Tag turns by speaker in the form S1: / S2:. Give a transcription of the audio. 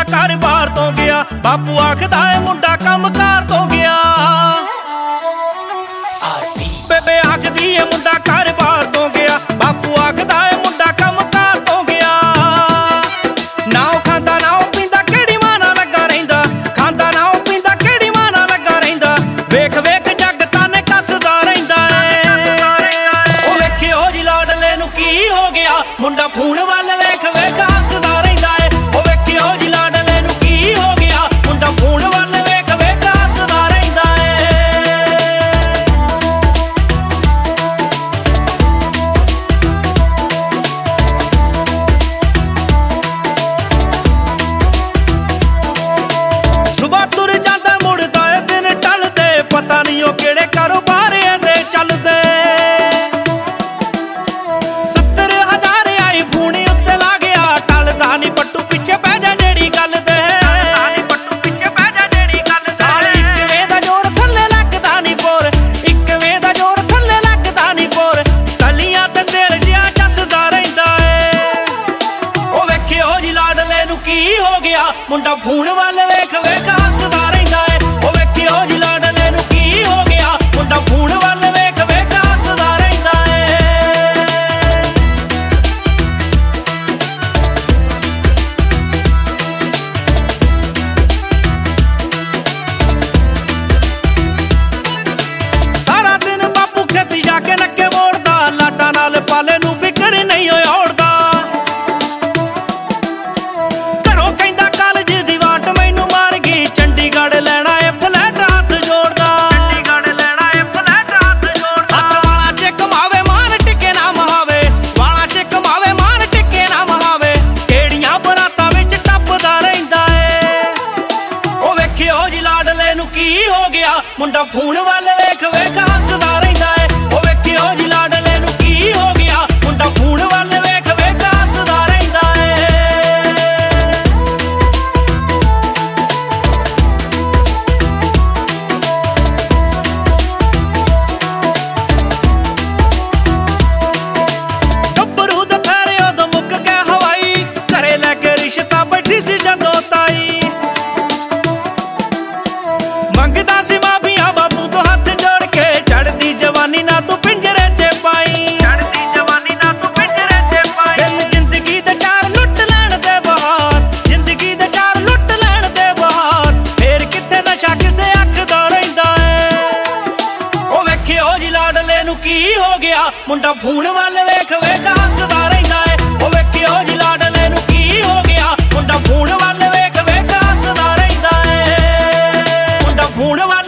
S1: ਘਰ-ਬਾਰ ਤੋਂ ਗਿਆ। ਬਾਪੂ ਆਖਦਾ ਏ ਮੁੰਡਾ ਕੰਮ-ਕਾਰ ਤੋਂ ਗਿਆ। ਬੇਬੇ ਆਖਦੀ ਏ ਮੁੰਡਾ ਘਰ-ਬਾਰ ਤੋਂ ਗਿਆ। ਬਾਪੂ ਆਖਦਾ ਏ ਮੁੰਡਾ ਕੰਮ-ਕਾਰ ਤੋਂ ਗਿਆ। ਨਾ ਉਹ ਖਾਂਦਾ ਨਾ ਉਹ ਪੀਂਦਾ, ਕਿਹੜੀ ਮਾਂ ਨਾਲ ਲੱਗਾ ਰਹਿੰਦਾ। ਖਾਂਦਾ ਨਾ ਉਹ ਪੀਂਦਾ, ਕਿਹੜੀ ਮਾਂ ਨਾਲ ਲੱਗਾ ਰਹਿੰਦਾ। ਵੇਖ ਵੇਖ ਜੱਗ ਤਾਨੇ ਕੱਸਦਾ ਰਹਿੰਦਾ ਏ। ਉਹ ਵੇਖਿਓ ਜੀ ਲਾਡਲੇ ਨੂੰ ਕੀ ਹੋ ਗਿਆ, ਮੁੰਡਾ ਫੋਨ ਵੱਲ ਵੇਖ ਵੇਖ ਹੱਸਦਾ ਰਹਿੰਦਾ ਏ। ਉਹ ਵੇਖਿਓ ਜੀ ਲਾਡਲੇ ਨੂੰ ਕੀ ਹੋ ਗਿਆ, ਮੁੰਡਾ ਫੋਨ ਵੱਲ ਵੇਖ ਵੇਖ ਹੱਸਦਾ ਰਹਿੰਦਾ ਏ। ਸੁਬਹ ਤੁਰ ਜਾਂਦਾ ਮੁੜਦਾ ਏ ਦਿਨ ਢਲਦੇ, ਪਤਾ ਨਹੀਂ ਉਹ ਕਿਹੜੇ ਕਾਰੋਬਾਰ ਇਹਦੇ ਚੱਲਦੇ। 70,000 ਆਈ ਫੋਨ ਉੱਤੇ ਲਾ ਗਿਆ, ਟਲਦਾ ਨਹੀਂ ਪੱਟੂ ਪਿੱਛੇ ਪੈ ਜਾ ਜਿਹੜੀ ਗੱਲ ਤੇ। ਸਾਲ ਇੱਕਵੇਂ ਦਾ ਜ਼ੋਰ ਥੱਲੇ ਲੱਗਦਾ ਨਹੀਂ ਪੋਰ, ਇੱਕਵੇਂ ਦਾ ਜ਼ੋਰ ਥੱਲੇ ਲੱਗਦਾ ਨਹੀਂ ਪੋਰ। ਟੱਲੀਆਂ ਤੇ ਦਿਲ ਜਿਹਾ ਚੱਸਦਾ ਰਹਿੰਦਾ ਏ। ਉਹ ਵੇਖਿਓ ਜੀ ਲਾਡਲੇ ਨੂੰ ਕੀ ਹੋ ਗਿਆ, ਮੁੰਡਾ ਫੋਨ ਵੱਲ ਵੇਖ ਵੇਖ ਹੱਸਦਾ ਰਹਿੰਦਾ ਏ। ਉਹ ਵੇਖਿਓ ਜੀ ਲਾਡਲੇ ਨੂੰ ਕੀ ਹੋ ਗਿਆ, ਮੁੰਡਾ ਫੋਨ ਵੱਲ ਵੇਖ ਵੇਖ ਹੱਸਦਾ ਰਹਿੰਦਾ ਏ। ਸਾਰਾ ਦਿਨ ਬਾਪੂ ਖੇਤੀ ਜਾ ਕੇ ਨੱਕੇ ਮੋੜਦਾ, ਲਾਡਾਂ ਨਾਲ ਪਾਲੇ ਨੂੰ ਫਿਕਰ ਨਹੀਂ ਹੋਇਆ ਔੜਦਾ। ਘਰੋਂ ਕਹਿੰਦਾ ਕਾਲਜ ਦੀ ਵਾਟ ਮੈਨੂੰ ਮਾਰ ਗਈ, ਚੰਡੀਗੜ੍ਹ ਲੈਣਾ ਏ ਫਲੈਟ ਹੱਥ ਜੋੜਦਾ। ਹੱਥ ਵਾਲਾਂ 'ਚ ਕਮਾਵੇ ਮਾਨ ਟਿੱਕੇ ਨਾ ਮਹਾਵੇ, ਵਾਲਾਂ 'ਚ ਕਮਾਵੇ ਮਾਨ ਟਿੱਕੇ ਨਾ ਮਹਾਵੇ। ਕਿਹੜੀਆਂ ਬਰਾਤਾਂ ਵਿੱਚ ਟੱਪਦਾ ਰਹਿੰਦਾ ਏ। ਉਹ ਵੇਖਿਓ ਜੀ ਲਾਡਲੇ ਨੂੰ ਕੀ ਹੋ ਗਿਆ, ਮੁੰਡਾ ਫੋਨ ਵੱਲ ਵੇਖ ਵੇਖ ਹੱਸਦਾ ਰਹਿੰਦਾ ਏ। ਉਹ ਵੇਖਿਓ ਜੀ ਲਾਡਲੇ ਨੂੰ ਕੀ ਹੋ ਗਿਆ, ਮੁੰਡਾ ਫੋਨ ਵੱਲ ਵੇਖ ਵੇਖ ਹੱਸਦਾ ਰਹਿੰਦਾ ਏ। ਗੱਭਰੂ ਦੁਪਹਿਰੇ ਉਦੋਂ ਮੁੱਕ ਗਿਆ ਹਵਾਈ, ਘਰੇ ਲੈ ਕੇ ਰਿਸ਼ਤਾ ਬੈਠੀ ਸੀ ਜਦੋਂ ਤਾਈ। ਮੰਗਦਾ ਸੀ ਮਾਫੀਆਂ ਬਾਪੂ ਤੋਂ ਹੱਥ ਜੋੜ ਕੇ, ਚੜ੍ਹਦੀ ਜਵਾਨੀ ਨਾ ਤੂੰ ਪਿੰਜਰੇ 'ਚ ਪਾਈ। ਦਿਨ ਜ਼ਿੰਦਗੀ ਦੇ ਚਾਰ ਲੁੱਟ ਲੈਣ ਦੇ ਬਹਾਰ, ਜ਼ਿੰਦਗੀ ਦੇ ਚਾਰ ਲੁੱਟ ਲੈਣ ਦੇ ਬਹਾਰ। ਫੇਰ ਕਿੱਥੇ ਨਸ਼ਾ ਕਿਸੇ ਅੱਖ ਦਾ ਰਹਿੰਦਾ ਏ। ਉਹ ਵੇਖਿਓ ਜੀ ਲਾਡਲੇ ਨੂੰ ਕੀ ਹੋ ਗਿਆ, ਮੁੰਡਾ ਫੋਨ ਵੱਲ ਵੇਖ ਵੇਖ ਹੱਸਦਾ ਰਹਿੰਦਾ ਏ। ਉਹ ਵੇਖਿਓ ਜੀ ਲਾਡਲੇ ਨੂੰ ਕੀ ਹੋ ਗਿਆ, ਮੁੰਡਾ ਫੋਨ ਵੱਲ ਵੇਖ ਵੇਖ ਹੱਸਦਾ ਰਹਿੰਦਾ ਏ। ਮੁੰਡਾ ਫੋਨ ਵੱਲ